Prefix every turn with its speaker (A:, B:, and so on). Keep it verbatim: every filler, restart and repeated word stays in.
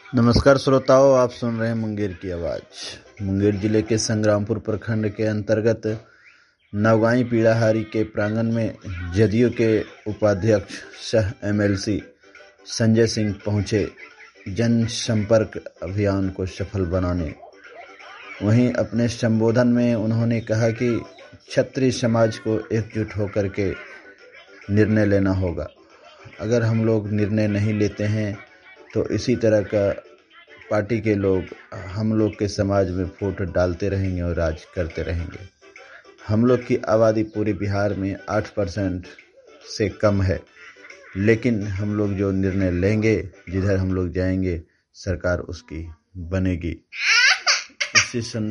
A: नमस्कार श्रोताओं, आप सुन रहे हैं मुंगेर की आवाज़। मुंगेर जिले के संग्रामपुर प्रखंड के अंतर्गत नवगाई पीड़ाहारी के प्रांगण में जदयू के उपाध्यक्ष सह एमएलसी संजय सिंह पहुंचे जनसंपर्क अभियान को सफल बनाने। वहीं अपने संबोधन में उन्होंने कहा कि क्षत्रिय समाज को एकजुट होकर के निर्णय लेना होगा। अगर हम लोग निर्णय नहीं लेते हैं तो इसी तरह का पार्टी के लोग हम लोग के समाज में वोट डालते रहेंगे और राज करते रहेंगे। हम लोग की आबादी पूरे बिहार में आठ परसेंट से कम है, लेकिन हम लोग जो निर्णय लेंगे, जिधर हम लोग जाएंगे, सरकार उसकी बनेगी। इसी